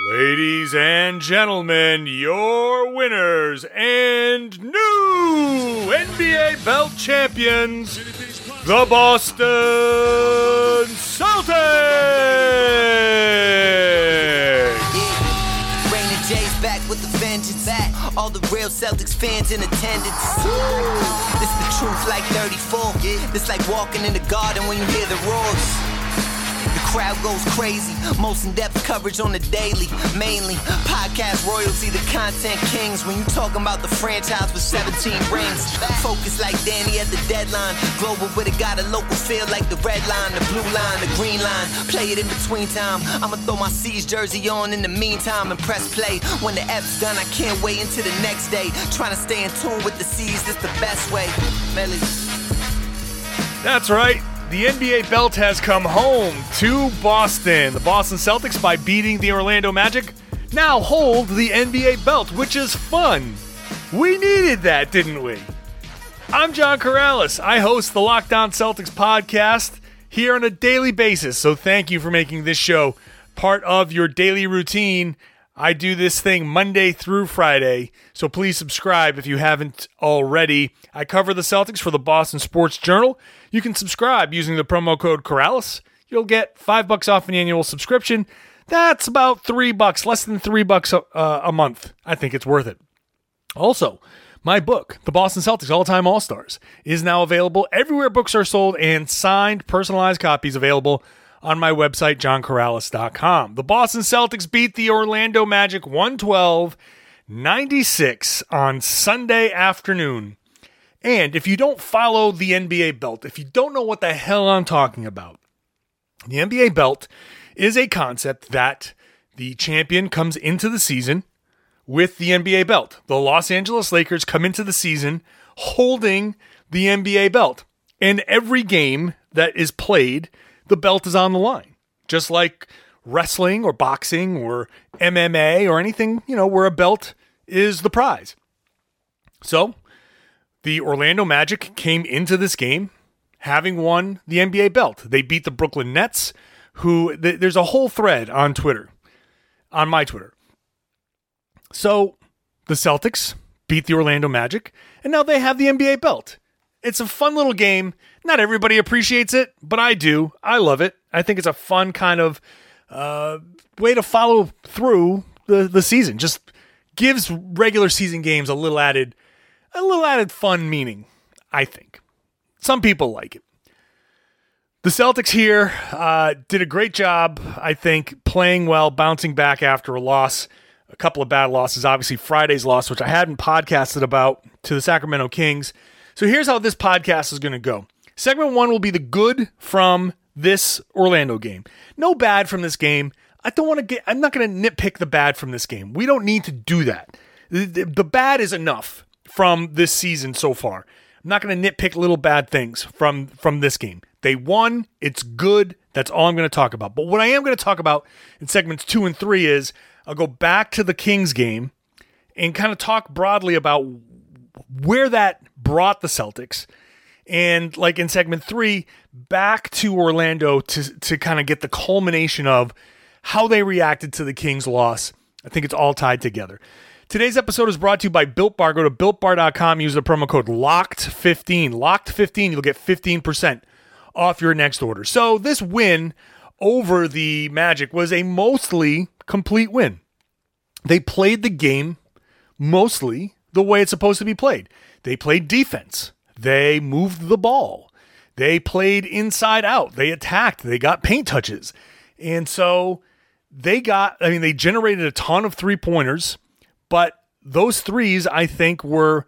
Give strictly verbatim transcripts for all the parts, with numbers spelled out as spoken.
Ladies and gentlemen, your winners and new N B A belt champions, the Boston Celtics! Yeah, Raymond J's back with the vengeance. Back. All the real Celtics fans in attendance. This the truth like thirty-four. This like walking in the garden when you hear the roars. The crowd goes crazy. Most in-depth coverage on the daily. Mainly podcast royalty, the content kings. When you talking about the franchise with seventeen rings. Focus like Danny at the deadline. Global, but it got a local feel like the red line, the blue line, the green line. Play it in between time. I'ma throw my C's jersey on in the meantime and press play. When the F's done, I can't wait until the next day. Trying to stay in tune with the C's, that's the best way. Melly. That's right. The N B A belt has come home to Boston. The Boston Celtics, by beating the Orlando Magic, now hold the N B A belt, which is fun. We needed that, didn't we? I'm John Corrales. I host the Locked On Celtics podcast here on a daily basis, so thank you for making this show part of your daily routine. I do this thing Monday through Friday, so please subscribe if you haven't already. I cover the Celtics for the Boston Sports Journal. You can subscribe using the promo code Corrales. You'll get five bucks off an annual subscription. That's about three bucks, less than three bucks a, uh, a month. I think it's worth it. Also, my book, The Boston Celtics All-Time All-Stars, is now available everywhere books are sold, and signed, personalized copies available on my website, john corrales dot com. The Boston Celtics beat the Orlando Magic one twelve ninety-six on Sunday afternoon. And if you don't follow the N B A belt, if you don't know what the hell I'm talking about, the N B A belt is a concept that the champion comes into the season with the N B A belt. The Los Angeles Lakers come into the season holding the N B A belt. And every game that is played, the belt is on the line. Just like wrestling or boxing or M M A or anything, you know, where a belt is the prize. So, the Orlando Magic came into this game having won the N B A belt. They beat the Brooklyn Nets, who th- there's a whole thread on Twitter, on my Twitter. So the Celtics beat the Orlando Magic, and now they have the N B A belt. It's a fun little game. Not everybody appreciates it, but I do. I love it. I think it's a fun kind of uh, way to follow through the, the season. Just gives regular season games a little added A little added fun meaning, I think. Some people like it. The Celtics here uh, did a great job, I think, playing well, bouncing back after a loss. A couple of bad losses. Obviously, Friday's loss, which I hadn't podcasted about, to the Sacramento Kings. So here's how this podcast is going to go. Segment one will be the good from this Orlando game. No bad from this game. I don't want to get, I'm not going to nitpick the bad from this game. We don't need to do that. The, the, the bad is enough from this season so far. I'm not going to nitpick little bad things from, from this game. They won. It's good. That's all I'm going to talk about. But what I am going to talk about in segments two and three is I'll go back to the Kings game and kind of talk broadly about where that brought the Celtics. And like in segment three, back to Orlando to, to kind of get the culmination of how they reacted to the Kings loss. I think it's all tied together. Today's episode is brought to you by Built Bar. Go to built bar dot com. Use the promo code locked fifteen. locked fifteen. You'll get fifteen percent off your next order. So this win over the Magic was a mostly complete win. They played the game mostly the way it's supposed to be played. They played defense. They moved the ball. They played inside out. They attacked. They got paint touches. And so they got, I mean, they generated a ton of three-pointers. But those threes, I think, were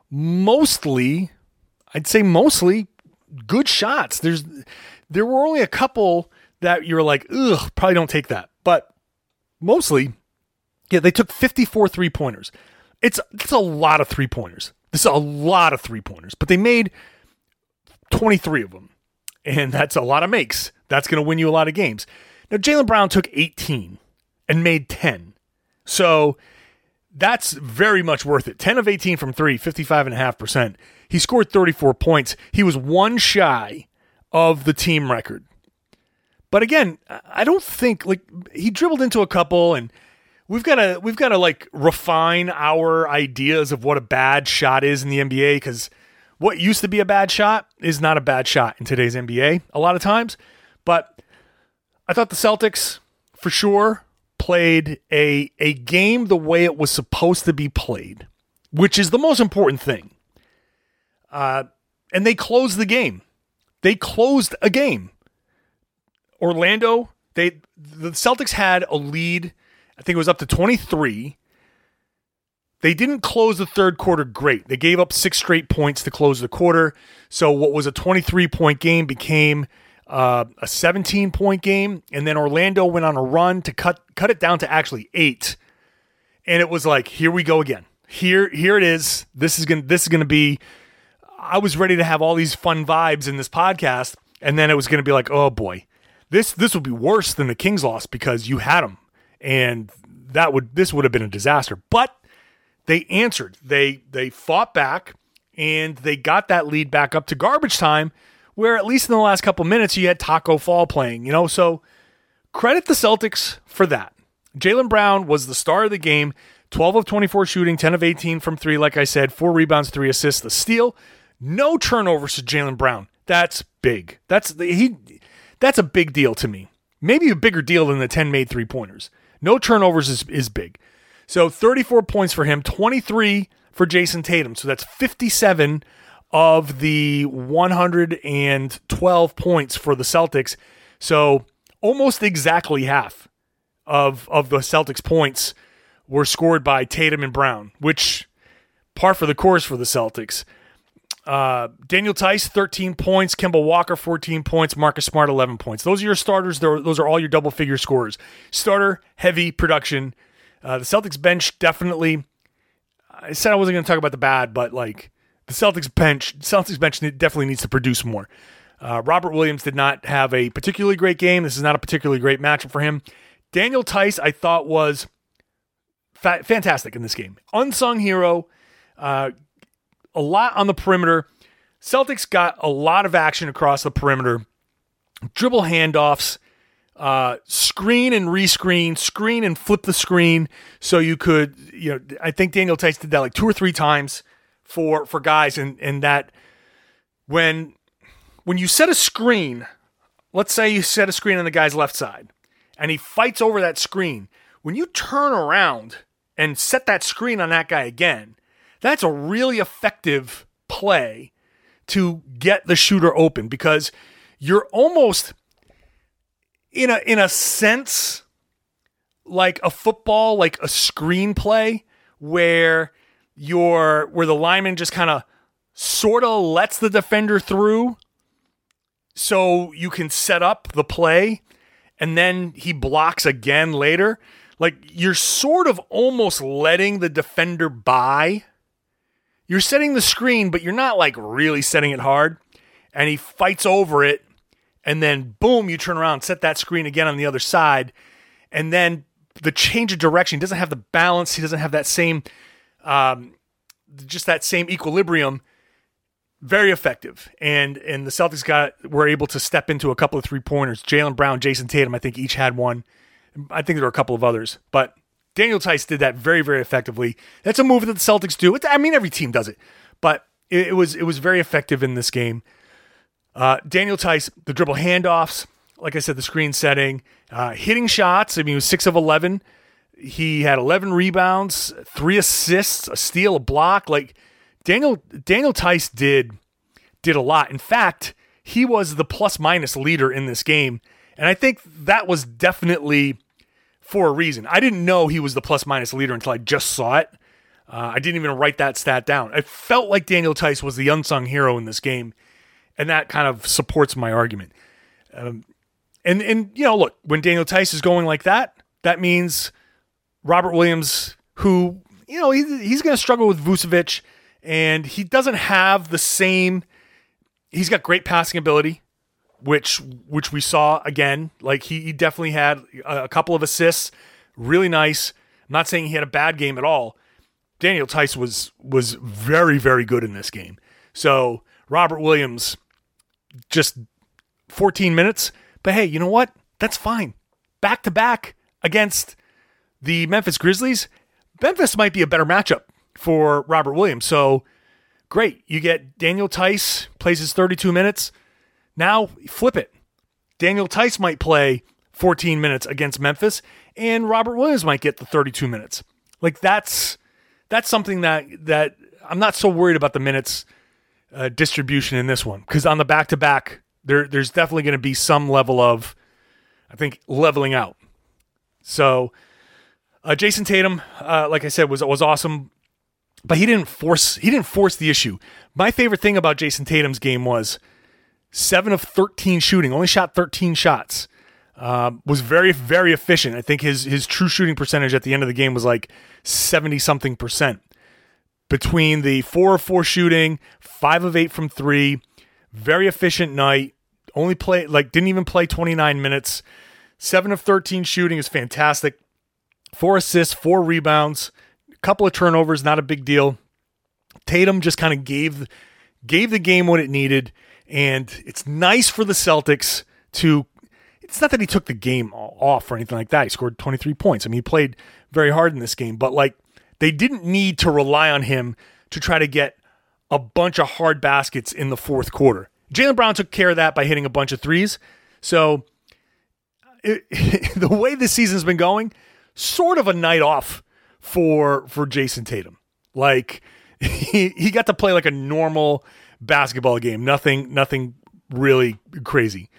mostly, I'd say mostly, good shots. There's, there were only a couple that you're like, ugh, probably don't take that. But mostly, yeah, they took fifty-four three-pointers. It's, it's a lot of three-pointers. This is a lot of three-pointers. But they made twenty-three of them. And that's a lot of makes. That's going to win you a lot of games. Now, Jaylen Brown took eighteen and made ten. So that's very much worth it. ten of eighteen from three, fifty-five point five percent. He scored thirty-four points. He was one shy of the team record. But again, I don't think, like, he dribbled into a couple, and we've got to we've got to like refine our ideas of what a bad shot is in the N B A, because what used to be a bad shot is not a bad shot in today's N B A a lot of times. But I thought the Celtics for sure played a a game the way it was supposed to be played, which is the most important thing. Uh, and they closed the game. They closed a game. Orlando, they the Celtics had a lead. I think it was up to twenty-three. They didn't close the third quarter great. They gave up six straight points to close the quarter. So what was a twenty-three point game became uh, a seventeen point game. And then Orlando went on a run to cut cut it down to actually eight. And it was like, here we go again. Here, here it is. This is gonna this is gonna be. I was ready to have all these fun vibes in this podcast, and then it was gonna be like, oh boy, this this would be worse than the Kings loss because you had them. And that would this would have been a disaster. But they answered. They they fought back, and they got that lead back up to garbage time, where at least in the last couple minutes you had Taco Fall playing. You know, so credit the Celtics for that. Jaylen Brown was the star of the game. twelve of twenty-four shooting, ten of eighteen from three, like I said, four rebounds, three assists, the steal. No turnovers to Jaylen Brown. That's big. That's he. That's a big deal to me. Maybe a bigger deal than the ten made three-pointers. No turnovers is, is big. So thirty-four points for him, twenty-three for Jason Tatum. So that's fifty-seven of the one hundred twelve points for the Celtics. So almost exactly half of, of the Celtics' points were scored by Tatum and Brown, which par for the course for the Celtics. Uh, Daniel Tice, thirteen points. Kemba Walker, fourteen points. Marcus Smart, eleven points. Those are your starters. Those are all your double-figure scorers. Starter-heavy production. Uh, the Celtics bench definitely, I said I wasn't going to talk about the bad, but like the Celtics bench, Celtics bench definitely needs to produce more. Uh, Robert Williams did not have a particularly great game. This is not a particularly great matchup for him. Daniel Tice, I thought, was fa- fantastic in this game. Unsung hero. Uh, a lot on the perimeter. Celtics got a lot of action across the perimeter. Dribble handoffs, uh, screen and rescreen, screen and flip the screen. So you could, you know, I think Daniel Tice did that like two or three times for, for guys. And, and that when, when you set a screen, let's say you set a screen on the guy's left side and he fights over that screen. When you turn around and set that screen on that guy again, that's a really effective play to get the shooter open, because you're almost, in a in a sense, like a football, like a screenplay where you're where the lineman just kind of sort of lets the defender through so you can set up the play, and then he blocks again later. Like, you're sort of almost letting the defender by. You're setting the screen, but you're not like really setting it hard. And he fights over it. And then boom, you turn around, set that screen again on the other side. And then the change of direction, he doesn't have the balance. He doesn't have that same, um, just that same equilibrium. Very effective. And and the Celtics got were able to step into a couple of three-pointers. Jaylen Brown, Jason Tatum, I think each had one. I think there were a couple of others. But Daniel Tice did that very, very effectively. That's a move that the Celtics do. It's, I mean, every team does it, but it, it was it was very effective in this game. Uh, Daniel Tice, the dribble handoffs, like I said, the screen setting, uh, hitting shots. I mean, he was six of eleven. He had eleven rebounds, three assists, a steal, a block. Like Daniel Daniel Tice did did a lot. In fact, he was the plus minus leader in this game, and I think that was definitely for a reason. I didn't know he was the plus-minus leader until I just saw it. Uh, I didn't even write that stat down. It felt like Daniel Tice was the unsung hero in this game, and that kind of supports my argument. Um, and, and you know, look, when Daniel Tice is going like that, that means Robert Williams, who, you know, he, he's going to struggle with Vucevic, and he doesn't have the same... He's got great passing ability, which which we saw again. Like he, he definitely had a, a couple of assists, really nice. I'm not saying he had a bad game at all. Daniel Tice was was very, very good in this game. So Robert Williams, just fourteen minutes. But hey, you know what? That's fine. Back to back against the Memphis Grizzlies, Memphis might be a better matchup for Robert Williams. So great. You get Daniel Tice, plays his thirty-two minutes. Now flip it. Daniel Tice might play fourteen minutes against Memphis, and Robert Williams might get the thirty-two minutes. Like that's that's something that that I'm not so worried about the minutes uh, distribution in this one, because on the back-to-back, there there's definitely going to be some level of, I think, leveling out. So uh, Jason Tatum, uh, like I said, was was awesome, but he didn't force he didn't force the issue. My favorite thing about Jason Tatum's game was seven of thirteen shooting, only shot thirteen shots. Um, was very, very efficient. I think his his true shooting percentage at the end of the game was like seventy-something percent. Between the four of four shooting, five of eight from three, very efficient night. Only play, like, didn't even play twenty-nine minutes. seven of thirteen shooting is fantastic. Four assists, four rebounds, a couple of turnovers, not a big deal. Tatum just kind of gave, gave the game what it needed, and it's nice for the Celtics to... It's not that he took the game off or anything like that. He scored twenty-three points. I mean, he played very hard in this game, but like they didn't need to rely on him to try to get a bunch of hard baskets in the fourth quarter. Jaylen Brown took care of that by hitting a bunch of threes. So it, the way this season's been going, sort of a night off for for Jason Tatum. Like he, he got to play like a normal basketball game. Nothing, nothing really crazy.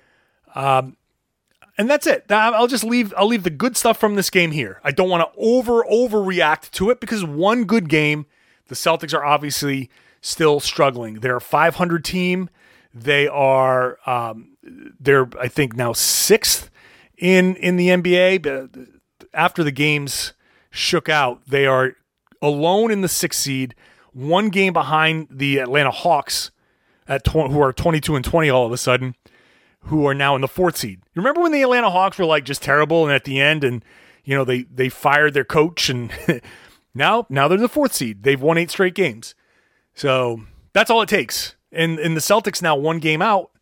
Um, And that's it. I'll just leave. I'll leave the good stuff from this game here. I don't want to over overreact to it because one good game. The Celtics are obviously still struggling. They're a five hundred team. They are. Um, they're I think now sixth in in the N B A. But after the games shook out, they are alone in the sixth seed, one game behind the Atlanta Hawks at tw- who are twenty-two and twenty all of a sudden, who are now in the fourth seed. You remember when the Atlanta Hawks were like just terrible and at the end and, you know, they, they fired their coach and now, now they're the fourth seed. They've won eight straight games. So that's all it takes. And, and the Celtics now one game out.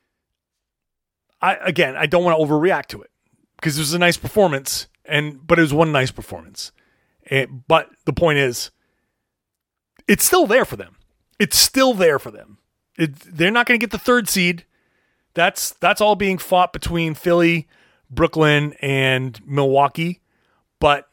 I, again, I don't want to overreact to it because it was a nice performance and, but it was one nice performance. And, but the point is it's still there for them. It's still there for them. It, they're not going to get the third seed. That's that's all being fought between Philly, Brooklyn, and Milwaukee, but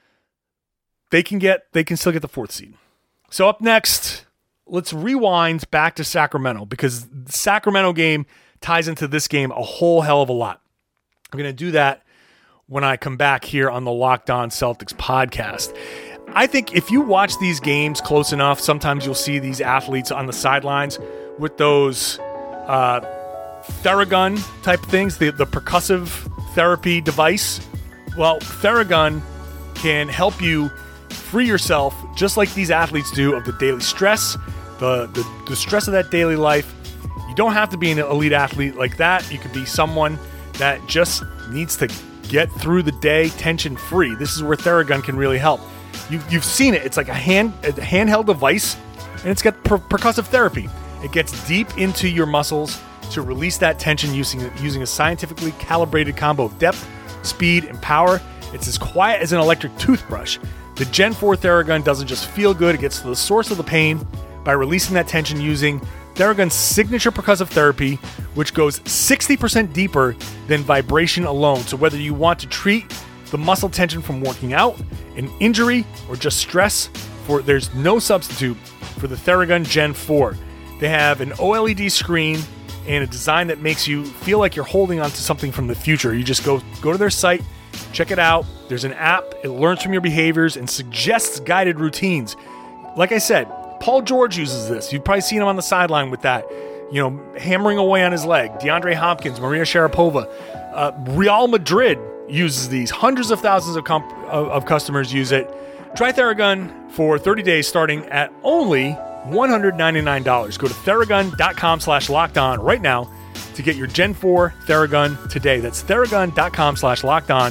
they can get they can still get the fourth seed. So up next, let's rewind back to Sacramento because the Sacramento game ties into this game a whole hell of a lot. I'm going to do that when I come back here on the Locked On Celtics podcast. I think if you watch these games close enough, sometimes you'll see these athletes on the sidelines with those uh, Theragun type things, the, the percussive therapy device. Well, Theragun can help you free yourself, just like these athletes do, of the daily stress, the, the, the stress of that daily life. You don't have to be an elite athlete like that. You could be someone that just needs to get through the day tension-free. This is where Theragun can really help. You, you've seen it. It's like a hand a handheld device, and it's got per- percussive therapy. It gets deep into your muscles to release that tension using, using a scientifically calibrated combo of depth, speed, and power. It's as quiet as an electric toothbrush. The Gen four Theragun doesn't just feel good, it gets to the source of the pain by releasing that tension using Theragun's signature percussive therapy, which goes sixty percent deeper than vibration alone. So whether you want to treat the muscle tension from working out, an injury, or just stress, for there's no substitute for the Theragun Gen four. They have an O L E D screen and a design that makes you feel like you're holding on to something from the future. You just go go to their site, check it out. There's an app. It learns from your behaviors and suggests guided routines. Like I said, Paul George uses this. You've probably seen him on the sideline with that, you know, hammering away on his leg. DeAndre Hopkins, Maria Sharapova. Uh, Real Madrid uses these. Hundreds of thousands of, comp- of, of customers use it. Try Theragun for thirty days starting at only one hundred ninety-nine dollars. Go to Theragun.com slash locked on right now to get your Gen four Theragun today. That's Theragun.com slash locked on.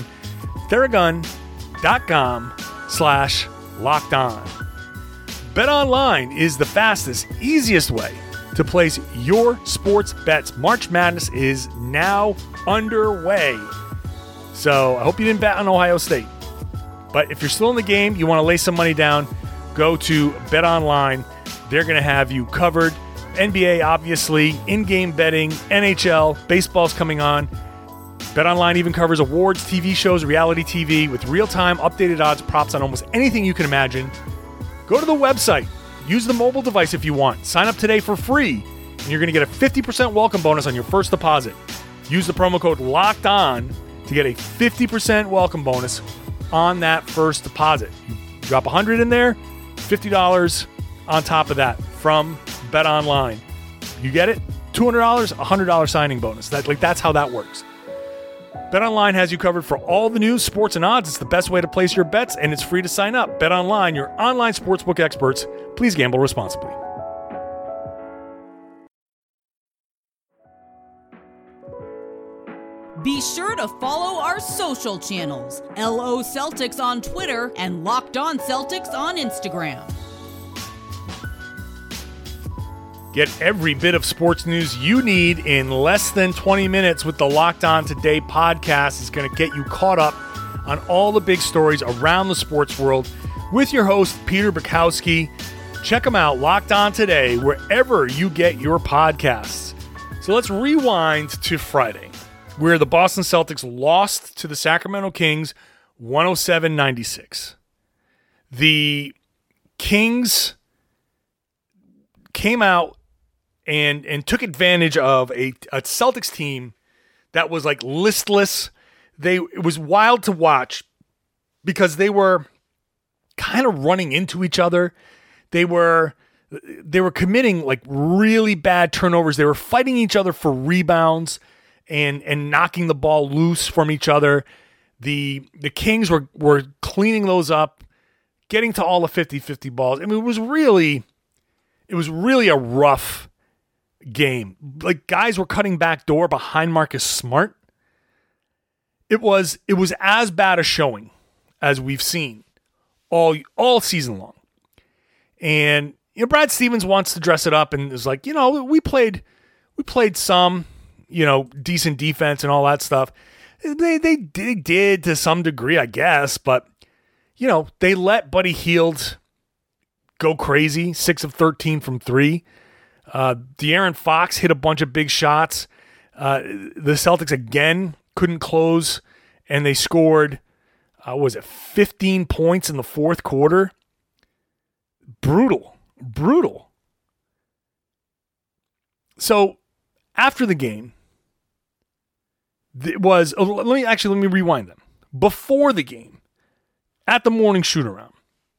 Theragun.com slash locked on. BetOnline is the fastest, easiest way to place your sports bets. March Madness is now underway. So I hope you didn't bet on Ohio State. But if you're still in the game, you want to lay some money down, go to BetOnline. They're going to have you covered. N B A, obviously, in-game betting, N H L, baseball's coming on. BetOnline even covers awards, T V shows, reality T V with real-time updated odds, props on almost anything you can imagine. Go to the website. Use the mobile device if you want. Sign up today for free, and you're going to get a fifty percent welcome bonus on your first deposit. Use the promo code LOCKEDON to get a fifty percent welcome bonus on that first deposit. You drop one hundred dollars in there, fifty dollars on top of that from BetOnline. You get it? two hundred dollars, one hundred dollars signing bonus. That, like, that's how that works. BetOnline has you covered for all the news, sports, and odds. It's the best way to place your bets, and it's free to sign up. BetOnline, your online sportsbook experts. Please gamble responsibly. Be sure to follow our social channels, L O Celtics on Twitter and Locked On Celtics on Instagram. Get every bit of sports news you need in less than twenty minutes with the Locked On Today podcast. It's going to get you caught up on all the big stories around the sports world with your host, Peter Bukowski. Check them out, Locked On Today, wherever you get your podcasts. So let's rewind to Friday, where the Boston Celtics lost to the Sacramento Kings one oh seven ninety-six. The Kings came out and and took advantage of a, a Celtics team that was like listless. They it was wild to watch because they were kind of running into each other. They were they were committing like really bad turnovers. They were fighting each other for rebounds and and knocking the ball loose from each other. The the Kings were were cleaning those up, getting to all the fifty-fifty balls. I mean, it was really it was really a rough game. Like, guys were cutting back door behind Marcus Smart. It was it was as bad a showing as we've seen all all season long. And you know, Brad Stevens wants to dress it up and is like, you know, we played we played some, you know, decent defense and all that stuff. They they, they did to some degree, I guess, but you know, they let Buddy Hield go crazy, six of thirteen from three. Uh, De'Aaron Fox hit a bunch of big shots. Uh, the Celtics again couldn't close, and they scored, uh, what was it, fifteen points in the fourth quarter? Brutal. Brutal. So, after the game, it was, oh, let me actually, let me rewind them. Before the game, at the morning shoot-around,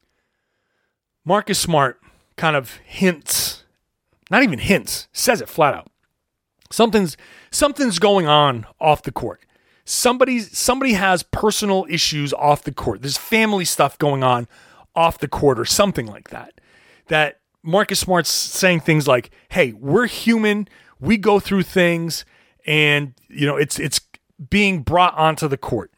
Marcus Smart kind of hints, not even hints, says it flat out. Something's something's going on off the court. Somebody's somebody has personal issues off the court. There's family stuff going on off the court or something like that. That Marcus Smart's saying things like, "Hey, we're human. We go through things, and you know, it's it's being brought onto the court."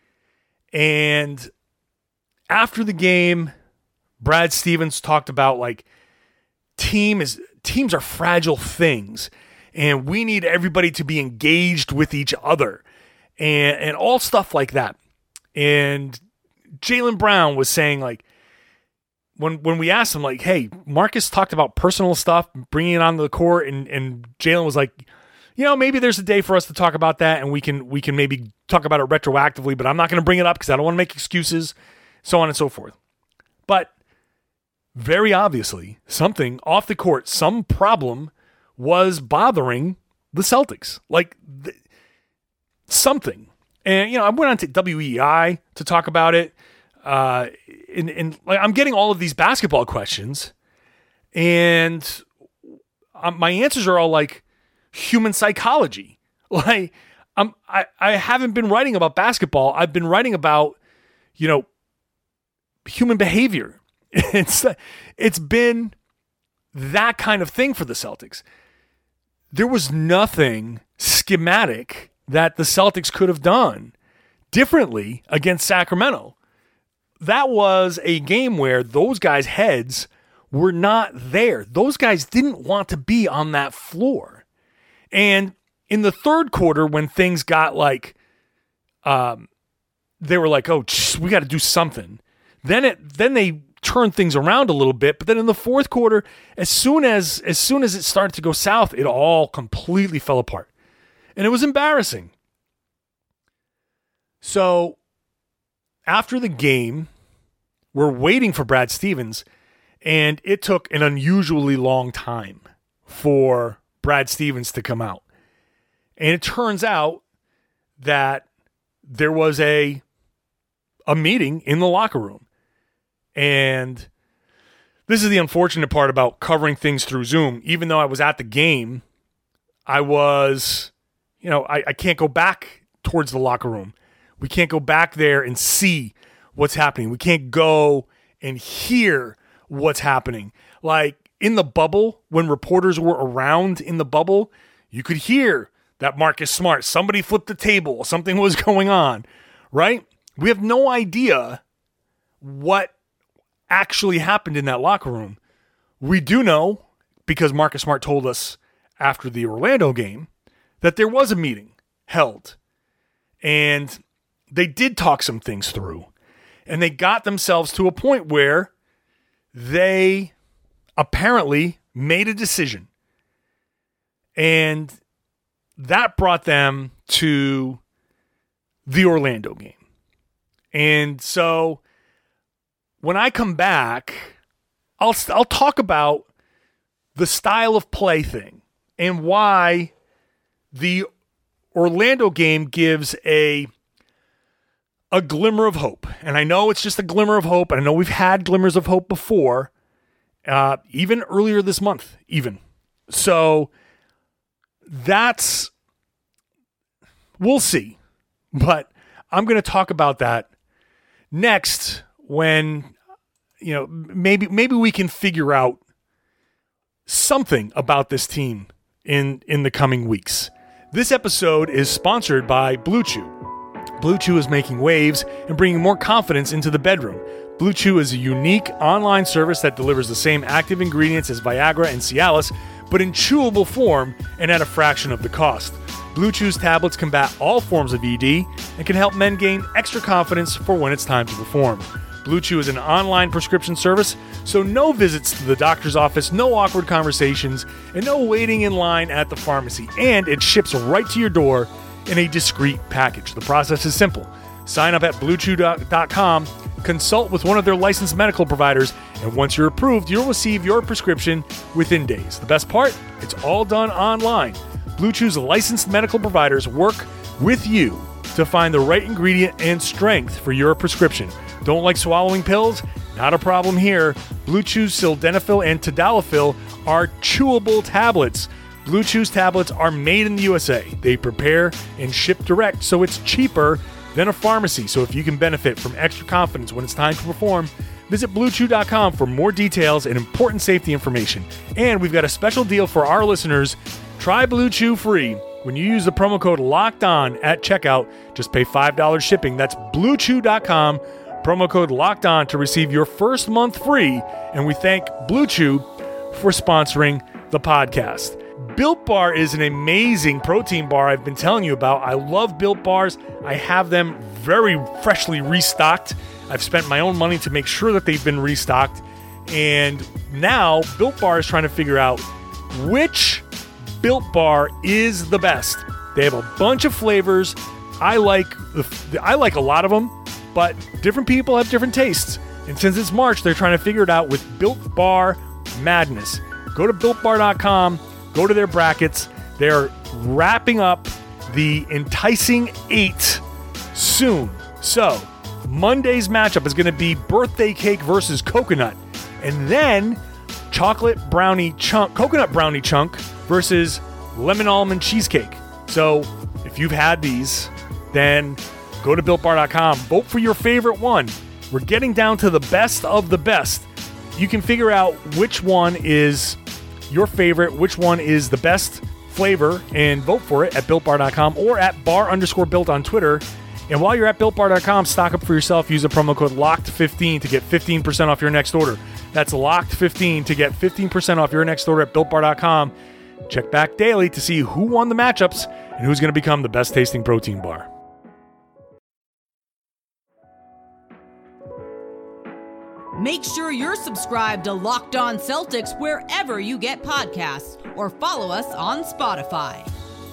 And after the game, Brad Stevens talked about like team is teams are fragile things, and we need everybody to be engaged with each other, and and all stuff like that. And Jaylen Brown was saying like, when when we asked him like, hey, Marcus talked about personal stuff, bringing it onto the court, and and Jaylen was like, you know, maybe there's a day for us to talk about that, and we can we can maybe talk about it retroactively, but I'm not going to bring it up because I don't want to make excuses, so on and so forth. But very obviously, something off the court, some problem was bothering the Celtics. Like, th- something. And, you know, I went on to W E I to talk about it. Uh, and, and like, I'm getting all of these basketball questions. And um, my answers are all like human psychology. Like, I'm, I, I haven't been writing about basketball. I've been writing about, you know, human behavior. It's it's been that kind of thing for the Celtics. There was nothing schematic that the Celtics could have done differently against Sacramento. That was a game where those guys' heads were not there. Those guys didn't want to be on that floor. And in the third quarter, when things got like um, they were like, oh, we got to do something. Then it, then they turned things around a little bit, but then in the fourth quarter, as soon as as soon as it started to go south, it all completely fell apart. And it was embarrassing. So after the game, we're waiting for Brad Stevens, and it took an unusually long time for Brad Stevens to come out. And it turns out that there was a a meeting in the locker room. And this is the unfortunate part about covering things through Zoom. Even though I was at the game, I was, you know, I, I can't go back towards the locker room. We can't go back there and see what's happening. We can't go and hear what's happening. Like in the bubble, when reporters were around in the bubble, you could hear that Marcus Smart, somebody flipped the table, something was going on, right? We have no idea what actually happened in that locker room. We do know, because Marcus Smart told us after the Orlando game, that there was a meeting held. And they did talk some things through. And they got themselves to a point where they apparently made a decision. And that brought them to the Orlando game. And so when I come back, I'll I'll talk about the style of play thing and why the Orlando game gives a a glimmer of hope. And I know it's just a glimmer of hope, and I know we've had glimmers of hope before, uh, even earlier this month, even. So that's, we'll see. But I'm going to talk about that next when, you know, maybe maybe we can figure out something about this team in in the coming weeks. This episode is sponsored by Blue Chew. Blue Chew is making waves and bringing more confidence into the bedroom. Blue Chew is a unique online service that delivers the same active ingredients as Viagra and Cialis, but in chewable form and at a fraction of the cost. Blue Chew's tablets combat all forms of E D and can help men gain extra confidence for when it's time to perform. Blue Chew is an online prescription service, so no visits to the doctor's office, no awkward conversations, and no waiting in line at the pharmacy. And it ships right to your door in a discreet package. The process is simple. Sign up at blue chew dot com, consult with one of their licensed medical providers, and once you're approved, you'll receive your prescription within days. The best part? It's all done online. Blue Chew's licensed medical providers work with you to find the right ingredient and strength for your prescription. Don't like swallowing pills? Not a problem here. Blue Chew's sildenafil and tadalafil are chewable tablets. Blue Chew's tablets are made in the U S A. They prepare and ship direct, so it's cheaper than a pharmacy. So if you can benefit from extra confidence when it's time to perform, visit blue chew dot com for more details and important safety information. And we've got a special deal for our listeners. Try Blue Chew free. When you use the promo code LOCKEDON at checkout, just pay five dollars shipping. That's blue chew dot com. Promo code LOCKEDON to receive your first month free. And we thank Blue Chew for sponsoring the podcast. Built Bar is an amazing protein bar I've been telling you about. I love Built Bars. I have them very freshly restocked. I've spent my own money to make sure that they've been restocked. And now Built Bar is trying to figure out which Built Bar is the best. They have a bunch of flavors. I like the, I like a lot of them, but different people have different tastes. And since it's March, they're trying to figure it out with Built Bar Madness. Go to built bar dot com. Go to their brackets. They're wrapping up the Enticing Eight soon. So, Monday's matchup is going to be birthday cake versus coconut. And then, chocolate brownie chunk, coconut brownie chunk versus lemon almond cheesecake. So, if you've had these, then go to built bar dot com. Vote for your favorite one. We're getting down to the best of the best. You can figure out which one is your favorite, which one is the best flavor, and vote for it at built bar dot com or at bar underscore built on Twitter. And while you're at built bar dot com, stock up for yourself. Use the promo code locked fifteen to get fifteen percent off your next order. That's locked fifteen to get fifteen percent off your next order at built bar dot com. Check back daily to see who won the matchups and who's going to become the best tasting protein bar. Make sure you're subscribed to Locked On Celtics wherever you get podcasts, or follow us on Spotify.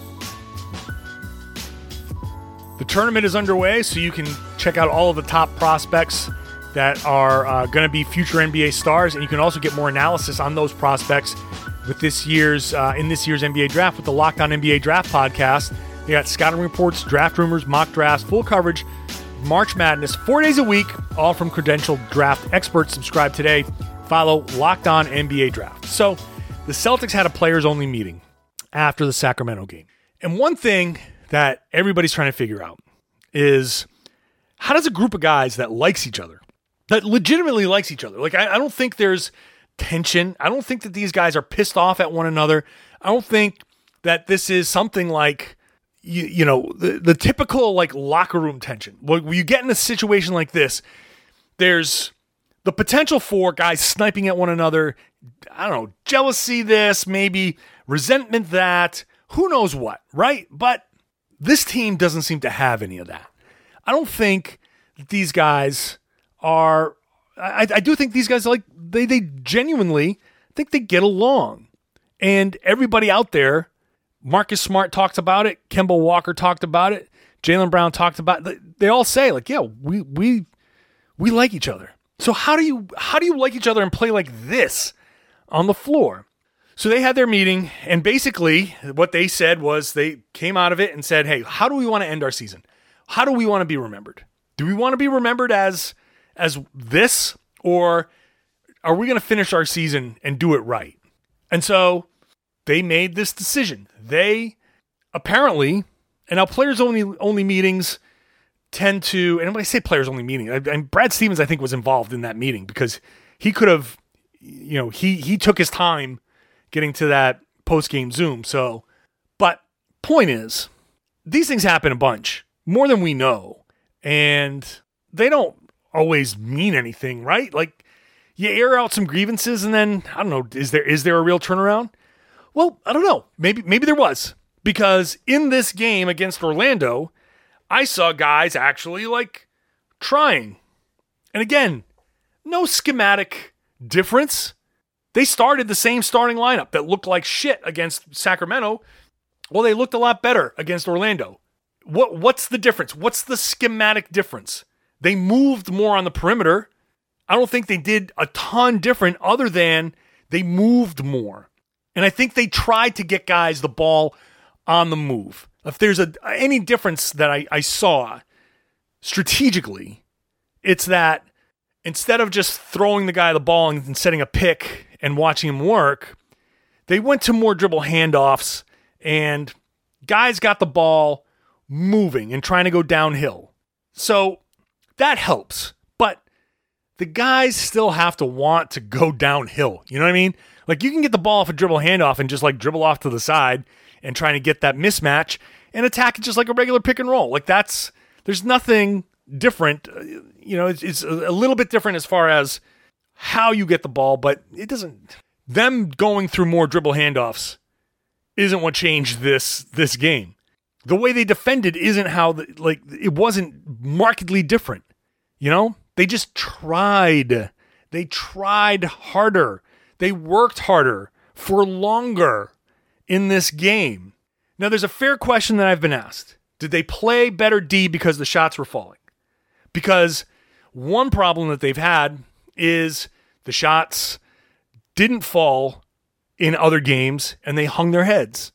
The tournament is underway, so you can check out all of the top prospects that are uh, going to be future N B A stars, and you can also get more analysis on those prospects with this year's uh, in this year's N B A draft with the Locked On N B A Draft podcast. They got scouting reports, draft rumors, mock drafts, full coverage, March Madness, four days a week, all from credentialed draft experts. Subscribe today. Follow Locked On N B A Draft. So the Celtics had a players-only meeting after the Sacramento game, and one thing that everybody's trying to figure out is, how does a group of guys that likes each other, that legitimately likes each other, like I, I don't think there's tension. I don't think that these guys are pissed off at one another. I don't think that this is something like, you, you know, the, the typical like locker room tension. When you get in a situation like this, there's the potential for guys sniping at one another. I don't know, jealousy this, maybe resentment that, who knows what, right? But this team doesn't seem to have any of that. I don't think that these guys are, I, I do think these guys, like, they, they genuinely think they get along. And everybody out there, Marcus Smart talked about it, Kemba Walker talked about it, Jaylen Brown talked about it. They all say, like, yeah, we we we like each other. So how do you how do you like each other and play like this on the floor? So they had their meeting, and basically what they said was they came out of it and said, hey, how do we want to end our season? How do we want to be remembered? Do we want to be remembered as as this, or are we going to finish our season and do it right? And so they made this decision. They apparently, and now players only only meetings tend to, and when I say players only meeting, I, and Brad Stevens I think was involved in that meeting because he could have, you know, he he took his time getting to that post-game Zoom. So, but point is, these things happen a bunch, more than we know. And they don't always mean anything, right? Like, you air out some grievances and then, I don't know, is there is there a real turnaround? Well, I don't know. Maybe maybe there was. Because in this game against Orlando, I saw guys actually, like, trying. And again, no schematic difference. They started the same starting lineup that looked like shit against Sacramento. Well, they looked a lot better against Orlando. What What's the difference? What's the schematic difference? They moved more on the perimeter. I don't think they did a ton different other than they moved more. And I think they tried to get guys the ball on the move. If there's a any difference that I, I saw strategically, it's that instead of just throwing the guy the ball and setting a pick and watching him work, they went to more dribble handoffs, and guys got the ball moving and trying to go downhill. So that helps. But the guys still have to want to go downhill. You know what I mean? Like, you can get the ball off a dribble handoff and just like dribble off to the side and trying to get that mismatch and attack it just like a regular pick and roll. Like, that's, there's nothing different. You know, it's, it's a little bit different as far as how you get the ball, but it doesn't, them going through more dribble handoffs isn't what changed this, this game. The way they defended isn't how, the, like, it wasn't markedly different. You know, they just tried. They tried harder. They worked harder for longer in this game. Now, there's a fair question that I've been asked. Did they play better D because the shots were falling? Because one problem that they've had is the shots didn't fall in other games and they hung their heads.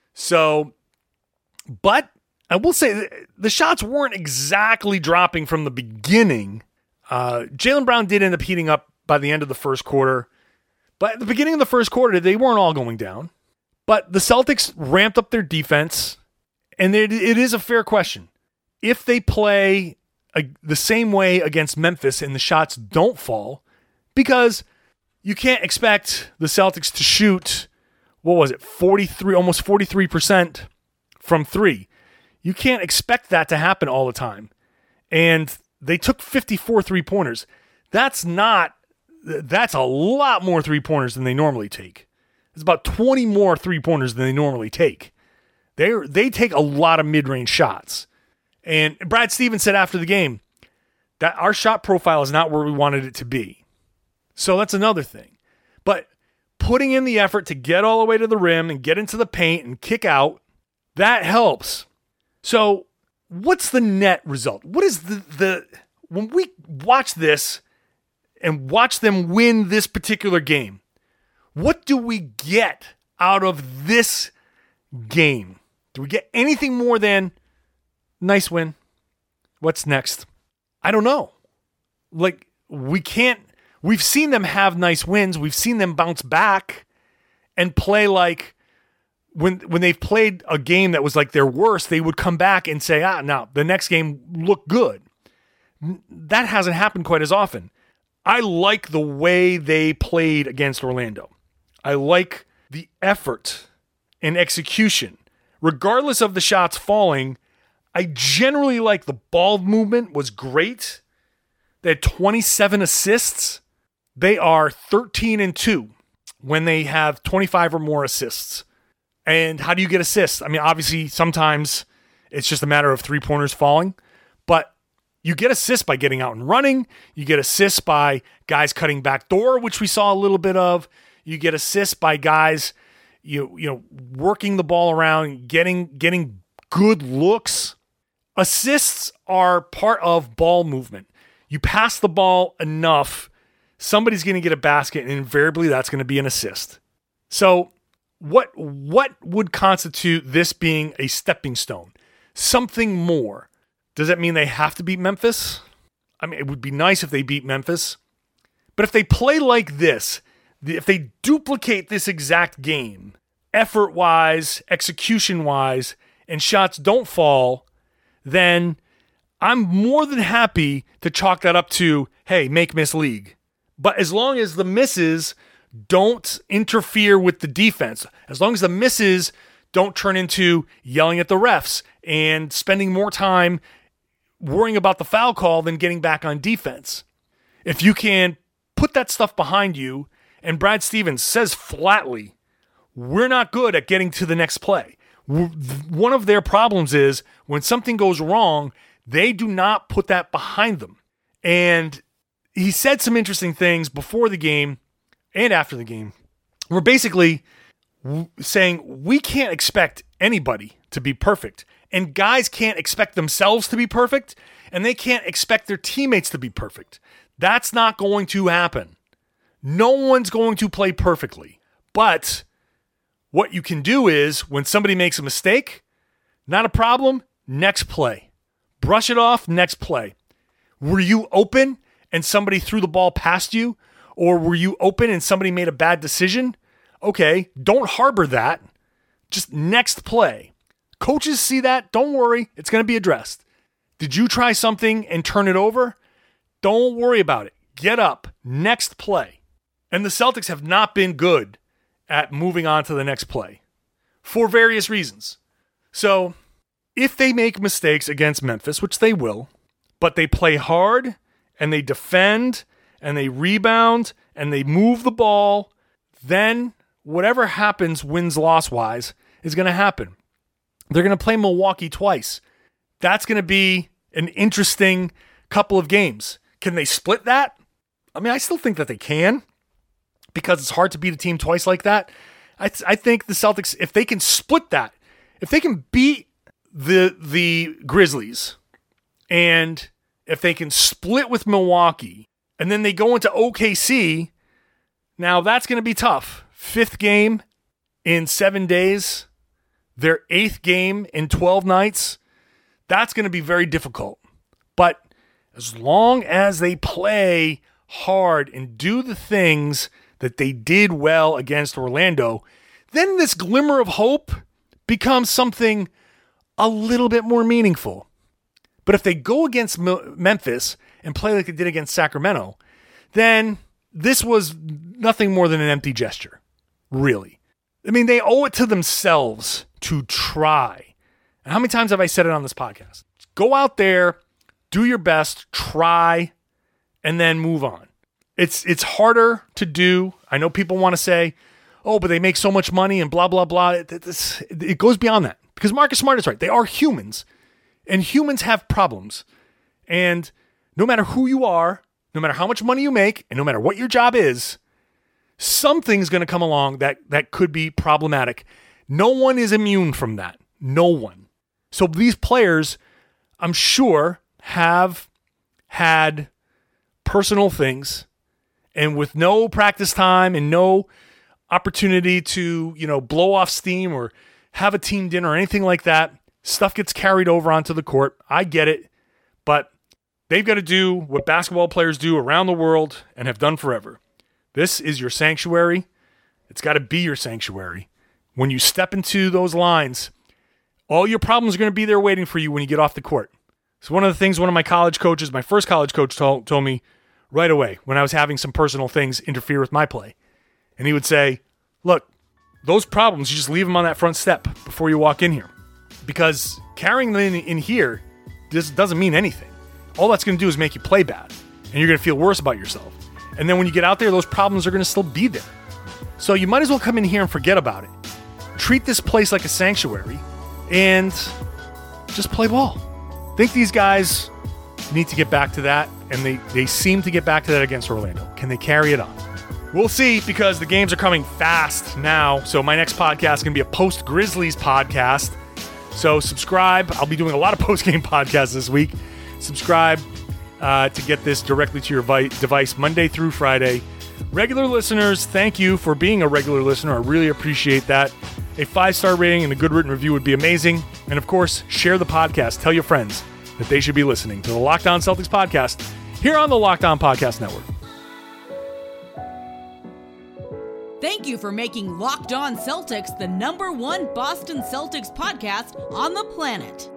So, but I will say the shots weren't exactly dropping from the beginning. Uh, Jaylen Brown did end up heating up by the end of the first quarter. But at the beginning of the first quarter, they weren't all going down. But the Celtics ramped up their defense, and it, it is a fair question. If they play a, the same way against Memphis and the shots don't fall, because you can't expect the Celtics to shoot, what was it, forty-three, almost forty-three percent from three. You can't expect that to happen all the time. And they took fifty-four three-pointers. That's not, that's a lot more three-pointers than they normally take. It's about twenty more three-pointers than they normally take. They they take a lot of mid-range shots. And Brad Stevens said after the game that our shot profile is not where we wanted it to be. So that's another thing. But putting in the effort to get all the way to the rim and get into the paint and kick out, that helps. So what's the net result? What is the, the when we watch this and watch them win this particular game, what do we get out of this game? Do we get anything more than nice win? What's next? I don't know. Like, we can't, we've seen them have nice wins. We've seen them bounce back and play like, when when they've played a game that was like their worst, they would come back and say, ah, no, the next game looked good. That hasn't happened quite as often. I like the way they played against Orlando. I like the effort and execution. Regardless of the shots falling, I generally like the ball movement was great. They had twenty-seven assists. They are thirteen and two when they have twenty-five or more assists. And how do you get assists? I mean, obviously, sometimes it's just a matter of three-pointers falling. But you get assists by getting out and running. You get assists by guys cutting back door, which we saw a little bit of. You get assists by guys, you you know, working the ball around, getting getting good looks. Assists are part of ball movement. You pass the ball enough, somebody's going to get a basket, and invariably that's going to be an assist. So what what would constitute this being a stepping stone? Something more. Does that mean they have to beat Memphis? I mean, it would be nice if they beat Memphis. But if they play like this, if they duplicate this exact game, effort-wise, execution-wise, and shots don't fall, then I'm more than happy to chalk that up to, hey, make-miss league. But as long as the misses don't interfere with the defense, as long as the misses don't turn into yelling at the refs and spending more time worrying about the foul call than getting back on defense. If you can put that stuff behind you, and Brad Stevens says flatly, we're not good at getting to the next play. One of their problems is when something goes wrong, they do not put that behind them. And he said some interesting things before the game and after the game. We're basically saying we can't expect anybody to be perfect. And guys can't expect themselves to be perfect. And they can't expect their teammates to be perfect. That's not going to happen. No one's going to play perfectly. But what you can do is when somebody makes a mistake, not a problem, next play. Brush it off, next play. Were you open and somebody threw the ball past you? Or were you open and somebody made a bad decision? Okay, don't harbor that. Just next play. Coaches see that. Don't worry. It's going to be addressed. Did you try something and turn it over? Don't worry about it. Get up. Next play. And the Celtics have not been good at moving on to the next play for various reasons. So if they make mistakes against Memphis, which they will, but they play hard and they defend and they rebound, and they move the ball, then whatever happens wins-loss-wise is going to happen. They're going to play Milwaukee twice. That's going to be an interesting couple of games. Can they split that? I mean, I still think that they can because it's hard to beat a team twice like that. I, th- I think the Celtics, if they can split that, if they can beat the the Grizzlies, and if they can split with Milwaukee, and then they go into O K C. Now, that's going to be tough. Fifth game in seven days. Their eighth game in twelve nights. That's going to be very difficult. But as long as they play hard and do the things that they did well against Orlando, then this glimmer of hope becomes something a little bit more meaningful. But if they go against Memphis and play like they did against Sacramento, then this was nothing more than an empty gesture, really. I mean, they owe it to themselves to try. And how many times have I said it on this podcast? Go out there, do your best, try, and then move on. It's it's harder to do. I know people want to say, oh, but they make so much money and blah, blah, blah. It, it, it goes beyond that. Because Marcus Smart is right. They are humans. And humans have problems. And no matter who you are, no matter how much money you make and no matter what your job is, something's going to come along that, that could be problematic. No one is immune from that. No one. So these players, I'm sure, have had personal things, and with no practice time and no opportunity to, you know, blow off steam or have a team dinner or anything like that, stuff gets carried over onto the court. I get it, but they've got to do what basketball players do around the world and have done forever. This is your sanctuary. It's got to be your sanctuary. When you step into those lines, all your problems are going to be there waiting for you when you get off the court. So one of the things one of my college coaches, my first college coach told, told me right away when I was having some personal things interfere with my play. And he would say, look, those problems, you just leave them on that front step before you walk in here. Because carrying them in, in here just doesn't mean anything. All that's going to do is make you play bad. And you're going to feel worse about yourself. And then when you get out there, those problems are going to still be there. So you might as well come in here and forget about it. Treat this place like a sanctuary and just play ball. I think these guys need to get back to that, and they, they seem to get back to that against Orlando. Can they carry it on? We'll see, because the games are coming fast now. So my next podcast is going to be a post-Grizzlies podcast. So subscribe. I'll be doing a lot of post-game podcasts this week. Subscribe uh, to get this directly to your vi- device Monday through Friday. Regular listeners, thank you for being a regular listener. I really appreciate that. A five-star rating and a good written review would be amazing. And of course, share the podcast. Tell your friends that they should be listening to the Locked On Celtics podcast here on the Locked On Podcast Network. Thank you for making Locked On Celtics the number one Boston Celtics podcast on the planet.